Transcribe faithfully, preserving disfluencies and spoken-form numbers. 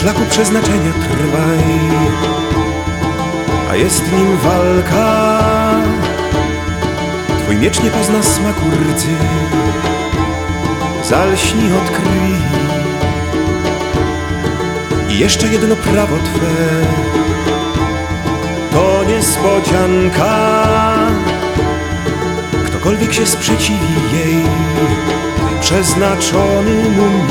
szlaku przeznaczenia trwaj, a jest nim walka. Twój miecz nie pozna smaku rdzy, zalśni od krwi. I jeszcze jedno prawo Twe to niespodzianka. Ktokolwiek się sprzeciwi jej, przeznaczony mu